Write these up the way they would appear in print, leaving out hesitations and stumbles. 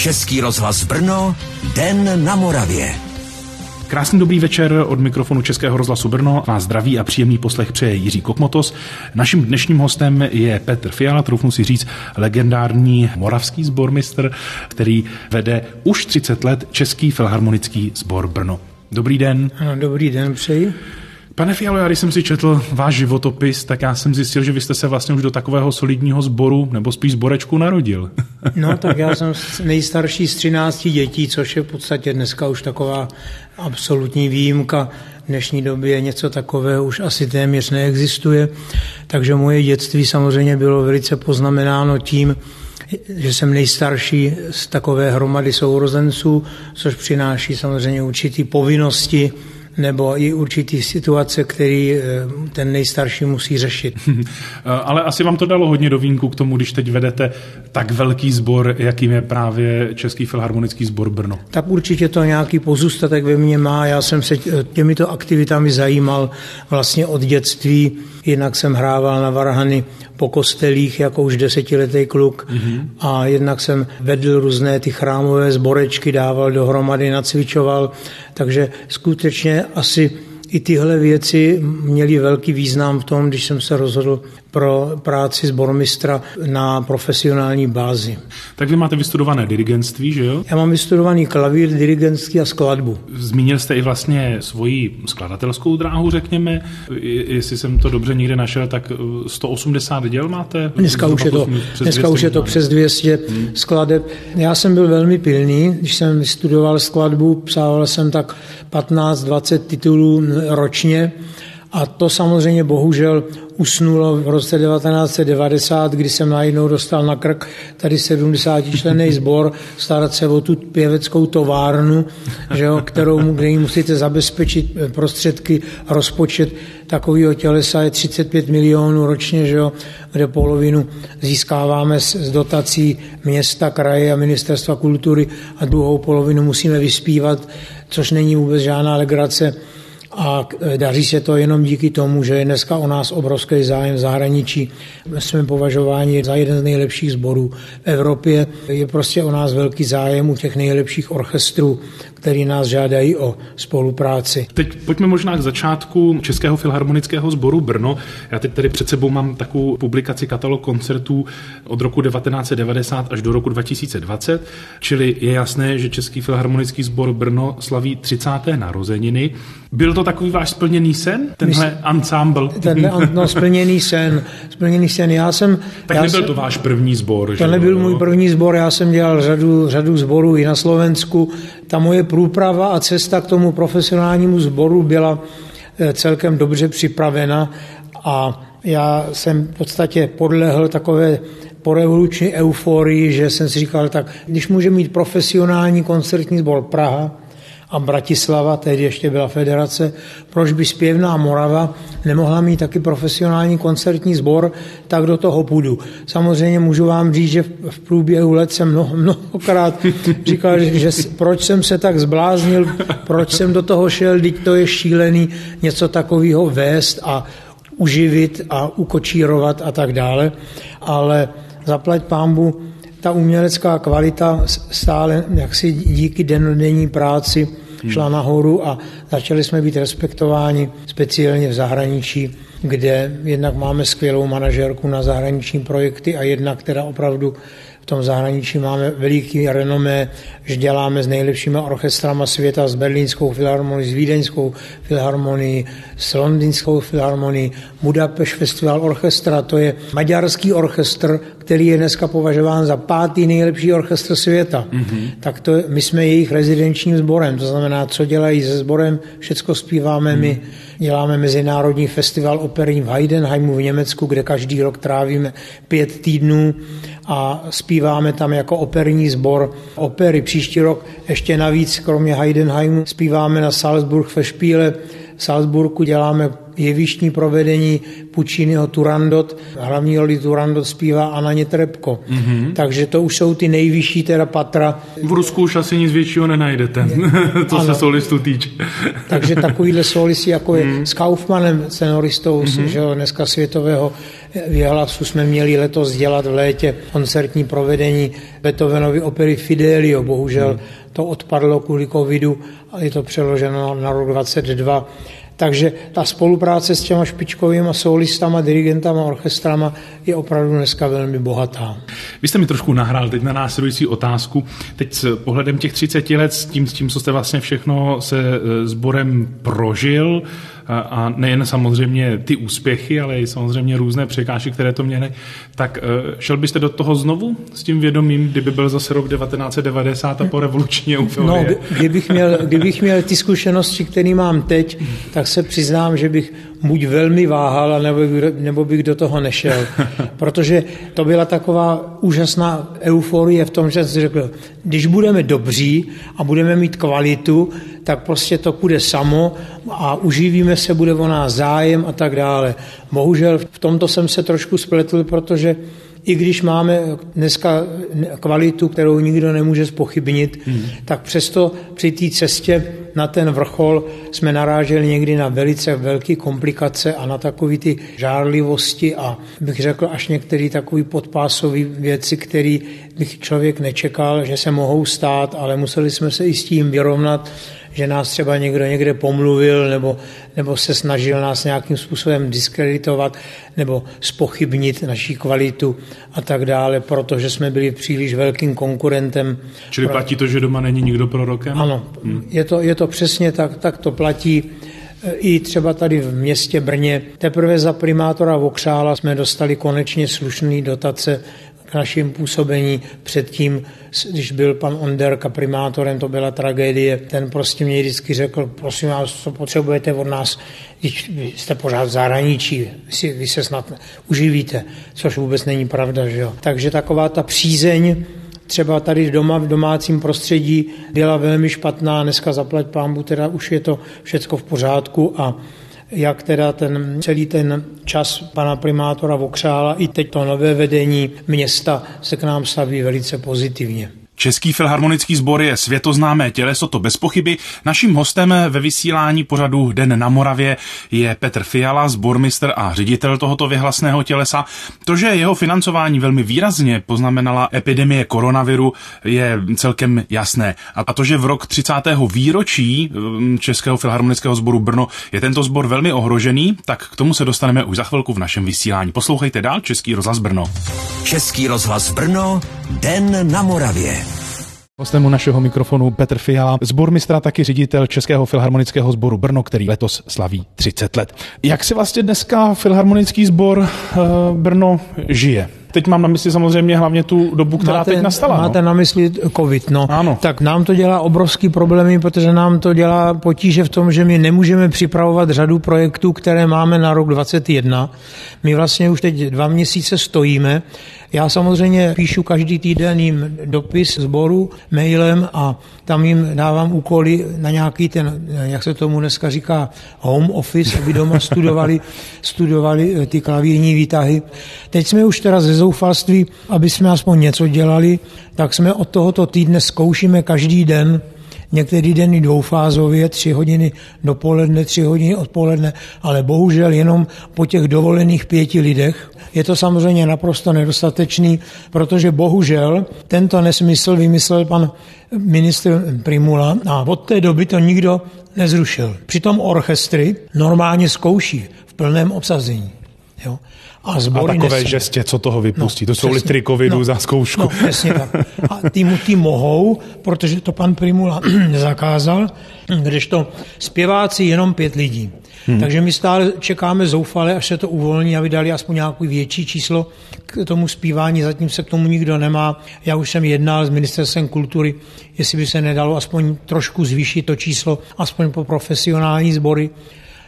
Český rozhlas Brno, Den na Moravě. Krásný dobrý večer od mikrofonu Českého rozhlasu Brno. Vás zdraví a příjemný poslech přeje Jiří Kokmotos. Naším dnešním hostem je Petr Fiala, troufnu si říct legendární moravský sbormistr, který vede už 30 let Český filharmonický sbor Brno. Dobrý den. Ano, dobrý den přeji. Pane Fialo, já když jsem si četl váš životopis, tak já jsem zjistil, že vy jste se vlastně už do takového solidního sboru, nebo spíš sborečku narodil. No, tak já jsem nejstarší z 13 dětí, což je v podstatě dneska už taková absolutní výjimka. V dnešní době něco takového už asi téměř neexistuje. Takže moje dětství samozřejmě bylo velice poznamenáno tím, že jsem nejstarší z takové hromady sourozenců, což přináší samozřejmě určitý povinnosti nebo i určitý situace, který ten nejstarší musí řešit. Ale asi vám to dalo hodně do vínku k tomu, když teď vedete tak velký sbor, jakým je právě Český filharmonický sbor Brno. Tak určitě to nějaký pozůstatek ve mně má. Já jsem se těmito aktivitami zajímal vlastně od dětství. Jednak jsem hrával na varhany po kostelích jako už 10letý kluk a jednak jsem vedl různé ty chrámové sborečky, dával dohromady, nacvičoval, takže skutečně asi i tyhle věci měly velký význam v tom, když jsem se rozhodl pro práci sbormistra na profesionální bázi. Tak vy máte vystudované dirigentství, že jo? Já mám vystudovaný klavír, dirigentství a skladbu. Zmínil jste i vlastně svoji skladatelskou dráhu, řekněme. Jestli jsem to dobře někde našel, tak 180 děl máte? Dneska už je to přes 200 skladeb. Já jsem byl velmi pilný, když jsem vystudoval skladbu, psával jsem tak 15-20 titulů ročně a to samozřejmě bohužel usnulo v roce 1990, kdy jsem najednou dostal na krk tady 70členný sbor starat se o tu pěveckou továrnu, že jo, kde jí musíte zabezpečit prostředky, rozpočet takového tělesa je 35 milionů ročně, že jo, kde polovinu získáváme z dotací města, kraje a ministerstva kultury a druhou polovinu musíme vyspívat, což není vůbec žádná legrace. A daří se to jenom díky tomu, že je dneska o nás obrovský zájem v zahraničí. Jsme považováni za jeden z nejlepších sborů v Evropě. Je prostě o nás velký zájem u těch nejlepších orchestrů, který nás žádají o spolupráci. Teď pojďme možná k začátku Českého filharmonického sboru Brno. Já teď tady před sebou mám takovou publikaci katalog koncertů od roku 1990 až do roku 2020, čili je jasné, že Český filharmonický sbor Brno slaví 30. narozeniny. Byl to takový váš splněný sen? Tenhle ensemble? Splněný sen. Nebyl to váš první sbor? To nebyl můj první sbor, já jsem dělal řadu sborů i na Slovensku. Ta moje průprava a cesta k tomu profesionálnímu sboru byla celkem dobře připravena a já jsem v podstatě podlehl takové porevoluční euforii, že jsem si říkal, tak když může mít profesionální koncertní sbor Praha a Bratislava, tehdy ještě byla federace, proč by zpěvná Morava nemohla mít taky profesionální koncertní sbor, tak do toho půjdu. Samozřejmě můžu vám říct, že v průběhu let jsem mnohokrát říkal, že proč jsem se tak zbláznil, proč jsem do toho šel, teď to je šílený něco takového vést a uživit a ukočírovat a tak dále, ale zaplať pánbu, ta umělecká kvalita stále jaksi díky dennodenní práci šla nahoru a začali jsme být respektováni speciálně v zahraničí, kde jednak máme skvělou manažerku na zahraniční projekty a jednak teda opravdu v tom zahraničí máme veliký renomé, že děláme s nejlepšími orchestrama světa, s Berlínskou filharmonií, s Vídeňskou filharmonií, s Londýnskou filharmonií, Budapešť Festival Orchestra, to je maďarský orchestr, který je dneska považován za 5. nejlepší orchestr světa. Tak to my jsme jejich rezidenčním sborem, to znamená, co dělají se sborem, všecko zpíváme my. Děláme mezinárodní festival operní v Heidenheimu v Německu, kde každý rok trávíme 5 týdnů a zpíváme tam jako operní sbor opery. Příští rok ještě navíc, kromě Heidenheimu, zpíváme na Salzburg Festspiele. V Salzburgu děláme jevištní provedení Pucciniho Turandot. Hlavní roli Turandot zpívá Anna Netrebko. Takže to už jsou ty nejvyšší teda patra. V Rusku už asi nic většího nenajdete, co se solistů týče. Takže takovýhle solisti, jako je s Kaufmanem, tenoristou, že dneska světového vyhlasu, jsme měli letos dělat v létě koncertní provedení Beethovenovy opery Fidelio. Bohužel to odpadlo kvůli covidu, ale je to přeloženo na rok 2022. Takže ta spolupráce s těma špičkovými solistama, dirigentama, orchestrama je opravdu dneska velmi bohatá. Vy jste mi trošku nahrál teď na následující otázku. Teď s pohledem těch 30 let, s tím, co jste vlastně všechno se sborem prožil, a nejen samozřejmě ty úspěchy, ale i samozřejmě různé překážky, které to měly, tak šel byste do toho znovu s tím vědomím, kdyby byl zase rok 1990 a po revoluční euforie? No, kdybych měl ty zkušenosti, které mám teď, tak se přiznám, že bych buď velmi váhal, nebo bych do toho nešel. Protože to byla taková úžasná euforie v tom, že jsem si řekl, když budeme dobří a budeme mít kvalitu, tak prostě to půjde samo a uživíme se, bude o nás zájem a tak dále. Bohužel v tomto jsem se trošku spletl, protože i když máme dneska kvalitu, kterou nikdo nemůže zpochybnit, tak přesto při té cestě na ten vrchol jsme naráželi někdy na velice velké komplikace a na takové ty žárlivosti a bych řekl až některé takové podpásové věci, které bych člověk nečekal, že se mohou stát, ale museli jsme se i s tím vyrovnat, že nás třeba někdo někde pomluvil nebo se snažil nás nějakým způsobem diskreditovat nebo zpochybnit naši kvalitu a tak dále, protože jsme byli příliš velkým konkurentem. Čili platí to, že doma není nikdo prorokem? Ano, je to přesně tak to platí. I třeba tady v městě Brně. Teprve za primátora Vokřála jsme dostali konečně slušné dotace k našim působení. Předtím, když byl pan Onderka primátorem, to byla tragédie. Ten prostě mě vždycky řekl, prosím vás, co potřebujete od nás, když jste pořád v zahraničí, vy se snad uživíte, což vůbec není pravda. Že jo? Takže taková ta přízeň třeba tady doma v domácím prostředí byla velmi špatná, dneska zaplať pánbu, teda už je to všecko v pořádku a jak teda celý ten čas pana primátora Vokřála i teď to nové vedení města se k nám staví velice pozitivně. Český filharmonický sbor je světoznámé těleso, to bez pochyby. Naším hostem ve vysílání pořadu Den na Moravě je Petr Fiala, sbormistr a ředitel tohoto věhlasného tělesa. To, že jeho financování velmi výrazně poznamenala epidemie koronaviru, je celkem jasné. A to, že v rok 30. výročí Českého filharmonického sboru Brno je tento sbor velmi ohrožený, tak k tomu se dostaneme už za chvilku v našem vysílání. Poslouchejte dál Český rozhlas Brno. Český rozhlas Brno, Den na Moravě. Hostem u našeho mikrofonu Petr Fiala, sbormistr a taky ředitel Českého filharmonického sboru Brno, který letos slaví 30 let. Jak si vlastně dneska filharmonický sbor Brno žije? Teď mám na mysli samozřejmě hlavně tu dobu, která teď nastala. Máte na mysli covid, no. Ano. Tak nám to dělá obrovský problémy, protože nám to dělá potíže v tom, že my nemůžeme připravovat řadu projektů, které máme na rok 2021. My vlastně už teď 2 měsíce stojíme. Já samozřejmě píšu každý týden jim dopis sboru mailem a tam jim dávám úkoly na nějaký ten, jak se tomu dneska říká, home office, aby doma studovali ty klavírní výtahy. Teď jsme už teda ze zoufalství, aby jsme aspoň něco dělali, tak jsme od tohoto týdne zkoušíme každý den, některý den i dvoufázově, 3 hodiny dopoledne, 3 hodiny odpoledne, ale bohužel jenom po těch dovolených 5 lidech. Je to samozřejmě naprosto nedostatečný, protože bohužel tento nesmysl vymyslel pan ministr Prymula a od té doby to nikdo nezrušil. Přitom orchestry normálně zkouší v plném obsazení. Jo? A takové žestě, co toho vypustí. To jsou litry covidu za zkoušku. No, přesně tak. A ty mohou, protože to pan Prymula nezakázal, kdežto zpěváci jenom 5 lidí. Takže my stále čekáme zoufale, až se to uvolní a vydali aspoň nějaké větší číslo k tomu zpívání. Zatím se k tomu nikdo nemá. Já už jsem jednal s ministerstvem kultury, jestli by se nedalo aspoň trošku zvýšit to číslo, aspoň po profesionální sbory.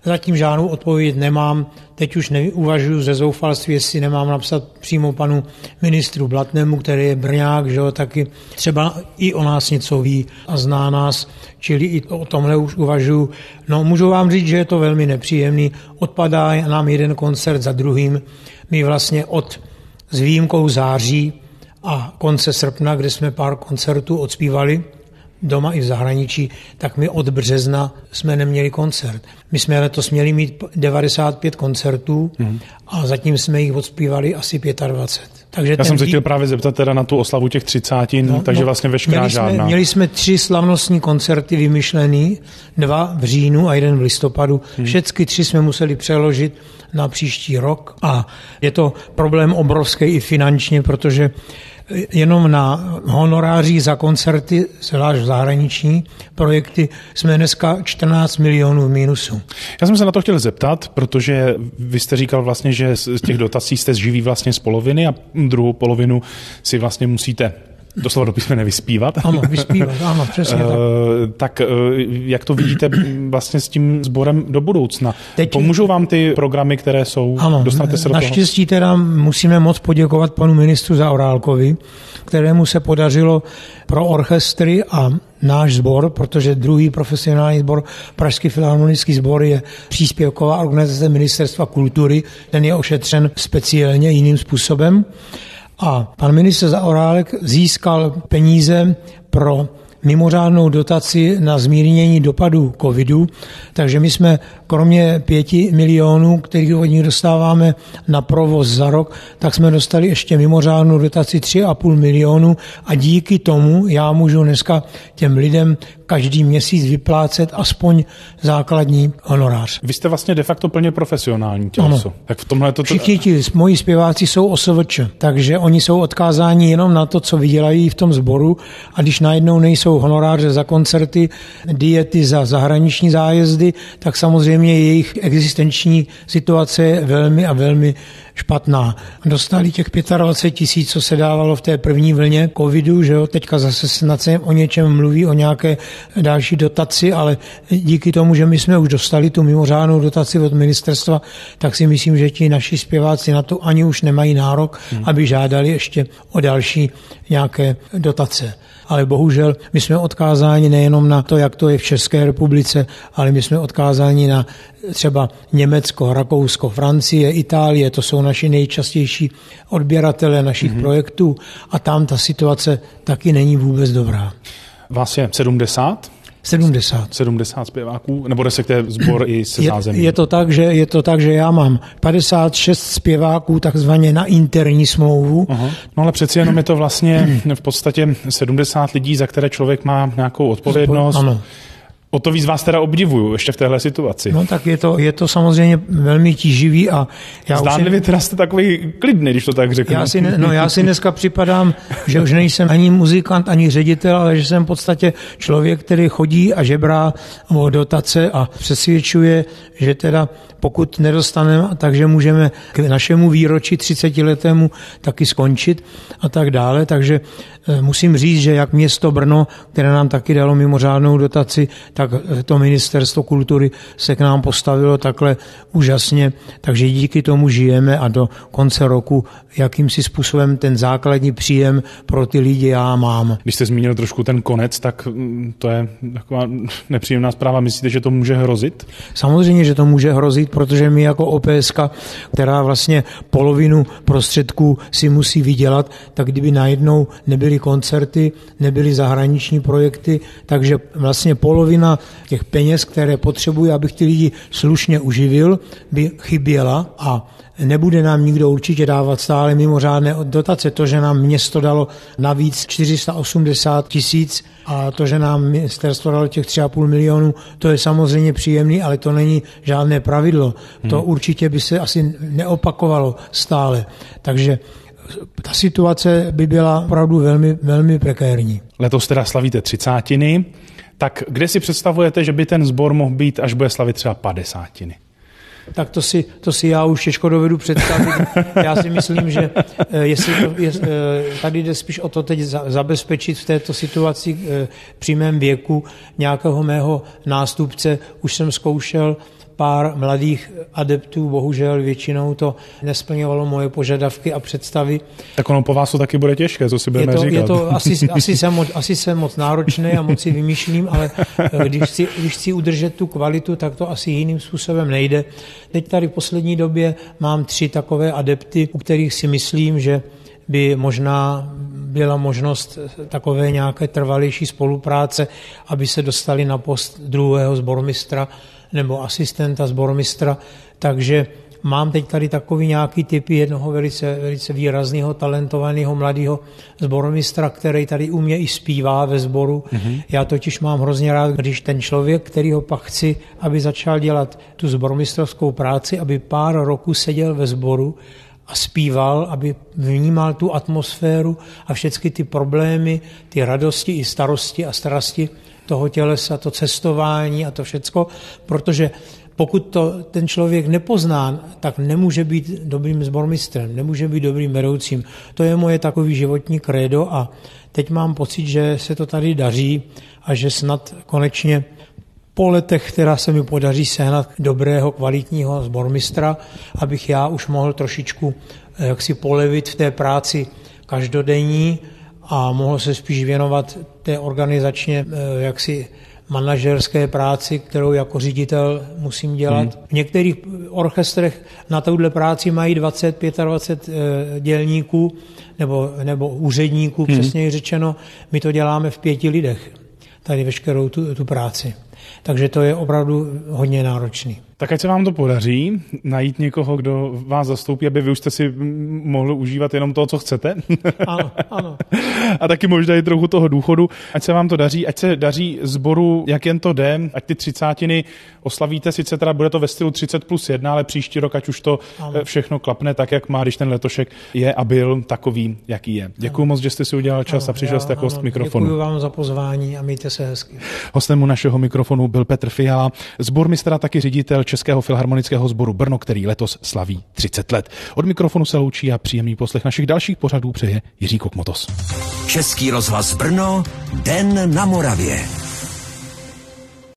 Zatím žádnou odpověď nemám. Teď už neuvažuji ze zoufalství, jestli nemám napsat přímo panu ministru Blatnému, který je Brňák, že jo, taky třeba i o nás něco ví a zná nás, čili i o tomhle už uvažuji. No, můžu vám říct, že je to velmi nepříjemný. Odpadá nám jeden koncert za druhým. My vlastně s výjimkou září a konce srpna, kde jsme pár koncertů odspívali, doma i v zahraničí, tak my od března jsme neměli koncert. My jsme letos měli mít 95 koncertů a zatím jsme jich odspívali asi 25. Takže já jsem se chtěl právě zeptat teda na tu oslavu těch 30, takže vlastně veškerá žádná. Měli jsme 3 slavnostní koncerty vymyšlený, 2 v říjnu a 1 v listopadu. Všechny 3 jsme museli přeložit na příští rok a je to problém obrovský i finančně, protože jenom na honorářích za koncerty, zvlášť zahraniční projekty, jsme dneska 14 milionů v mínusu. Já jsem se na to chtěl zeptat, protože vy jste říkal vlastně, že z těch dotací jste živí vlastně z poloviny a druhou polovinu si vlastně musíte doslova do písmene vyspívat. Ano, vyspívat, ano, přesně tak. Tak jak to vidíte vlastně s tím sborem do budoucna? Pomůžou vám ty programy, které jsou? Ano, dostanete se do toho? Naštěstí teda musíme moc poděkovat panu ministru Zaorálkovi, kterému se podařilo pro orchestry a náš sbor, protože druhý profesionální sbor, Pražský filharmonický sbor, je příspěvková organizace Ministerstva kultury, ten je ošetřen speciálně jiným způsobem. A pan ministr Zaorálek získal peníze pro mimořádnou dotaci na zmírnění dopadů covidu, takže my jsme kromě 5 milionů, kterých od nich dostáváme na provoz za rok, tak jsme dostali ještě mimořádnou dotaci 3,5 milionu a díky tomu já můžu dneska těm lidem každý měsíc vyplácet aspoň základní honorář. Vy jste vlastně de facto plně profesionální těleso. Ano. Tak v tomhle to... Všichni ti moji zpěváci jsou OSVČ, takže oni jsou odkázáni jenom na to, co vydělají v tom sboru a když najednou nejsou honoráře za koncerty, diety za zahraniční zájezdy, tak samozřejmě jejich existenční situace je velmi a velmi špatná. Dostali těch 25 000, co se dávalo v té první vlně covidu, že jo, teďka zase snad se o něčem mluví, o nějaké další dotaci, ale díky tomu, že my jsme už dostali tu mimořádnou dotaci od ministerstva, tak si myslím, že ti naši zpěváci na to ani už nemají nárok, aby žádali ještě o další nějaké dotace. Ale bohužel my jsme odkázáni nejenom na to, jak to je v České republice, ale my jsme odkázáni na třeba Německo, Rakousko, Francie, Itálie, to jsou naši nejčastější odběratele našich projektů a tam ta situace taky není vůbec dobrá. Vás je 70? 70 zpěváků, nebo respektive sbor i se zázemím? Je to tak, že já mám 56 zpěváků takzvaně na interní smlouvu. Aha. No ale přeci jenom je to vlastně v podstatě 70 lidí, za které člověk má nějakou odpovědnost. Ano. O to víc vás teda obdivuju ještě v téhle situaci. No tak je to samozřejmě velmi tíživý a já zdánlivě teda jste takový klidný, když to tak řeknu. Já si dneska připadám, že už nejsem ani muzikant, ani ředitel, ale že jsem v podstatě člověk, který chodí a žebrá o dotace a přesvědčuje, že teda pokud nedostaneme, takže můžeme k našemu výročí 30letému taky skončit a tak dále. Takže musím říct, že jak město Brno, které nám taky dalo mimořádnou dotaci, tak to ministerstvo kultury se k nám postavilo takhle úžasně, takže díky tomu žijeme a do konce roku jakýmsi způsobem ten základní příjem pro ty lidi já mám. Když jste zmínil trošku ten konec, tak to je taková nepříjemná zpráva. Myslíte, že to může hrozit? Samozřejmě, že to může hrozit, protože my jako OPSK, která vlastně polovinu prostředků si musí vydělat, tak kdyby najednou nebyly koncerty, nebyly zahraniční projekty, takže vlastně polovina těch peněz, které potřebuji, abych ty lidi slušně uživil, by chyběla a nebude nám nikdo určitě dávat stále mimořádné dotace. To, že nám město dalo navíc 480 000 a to, že nám ministerstvo dalo těch 3,5 milionu, to je samozřejmě příjemný, ale to není žádné pravidlo. To určitě by se asi neopakovalo stále. Takže ta situace by byla opravdu velmi, velmi prekérní. Letos teda slavíte 30. Tak kde si představujete, že by ten sbor mohl být, až bude slavit třeba 50? Tak to si já už těžko dovedu představit. Já si myslím, že tady jde spíš o to teď zabezpečit v této situaci při mém věku nějakého mého nástupce. Už jsem zkoušel pár mladých adeptů, bohužel většinou to nesplňovalo moje požadavky a představy. Tak ono po vás to taky bude těžké, co si budeme říkat. Je to asi jsem moc náročný a moc si vymýšlím, ale když chci udržet tu kvalitu, tak to asi jiným způsobem nejde. Teď tady v poslední době mám 3 takové adepty, u kterých si myslím, že by možná byla možnost takové nějaké trvalější spolupráce, aby se dostali na post druhého sbormistra nebo asistenta sbormistra. Takže mám teď tady takový nějaký typ jednoho velice výrazného, talentovaného mladého sbormistra, který tady u mě i zpívá ve sboru. Já totiž mám hrozně rád, když ten člověk, kterýho pak chci, aby začal dělat tu sbormistrovskou práci, aby pár roků seděl ve sboru a zpíval, aby vnímal tu atmosféru a všechny ty problémy, ty radosti i starosti a strasti toho tělesa, to cestování a to všecko, protože pokud to ten člověk nepozná, tak nemůže být dobrým sbormistrem, nemůže být dobrým vedoucím. To je moje takový životní krédo a teď mám pocit, že se to tady daří a že snad konečně po letech, která se mi podaří sehnat dobrého, kvalitního sbormistra, abych já už mohl trošičku jaksi polevit v té práci každodenní a mohl se spíš věnovat té organizačně jaksi manažerské práci, kterou jako ředitel musím dělat. V některých orchestrech na touhle práci mají 20-25 dělníků nebo úředníků, přesněji řečeno. My to děláme v 5 lidech, tady veškerou tu práci. Takže to je opravdu hodně náročný. Tak ať se vám to podaří, najít někoho, kdo vás zastoupí, aby vy už jste si mohli užívat jenom toho, co chcete. Ano. A taky možná i trochu toho důchodu. Ať se vám to daří, ať se daří sboru, jak jen to jde, ať ty 30 oslavíte, sice teda bude to ve stylu 30+1, ale příští rok, ať už to všechno klapne tak, jak má, když ten letošek je a byl takový, jaký je. Děkuji moc, že jste si udělal čas a přišel jste host k mikrofonu. Děkuji vám za pozvání a mějte se hezky. Hostem našeho mikrofonu byl Petr Fiala, sbormistr a taky ředitel Českého filharmonického sboru Brno, který letos slaví 30 let. Od mikrofonu se loučí a příjemný poslech našich dalších pořadů přeje Jiří Kokmotos. Český rozhlas Brno, Den na Moravě.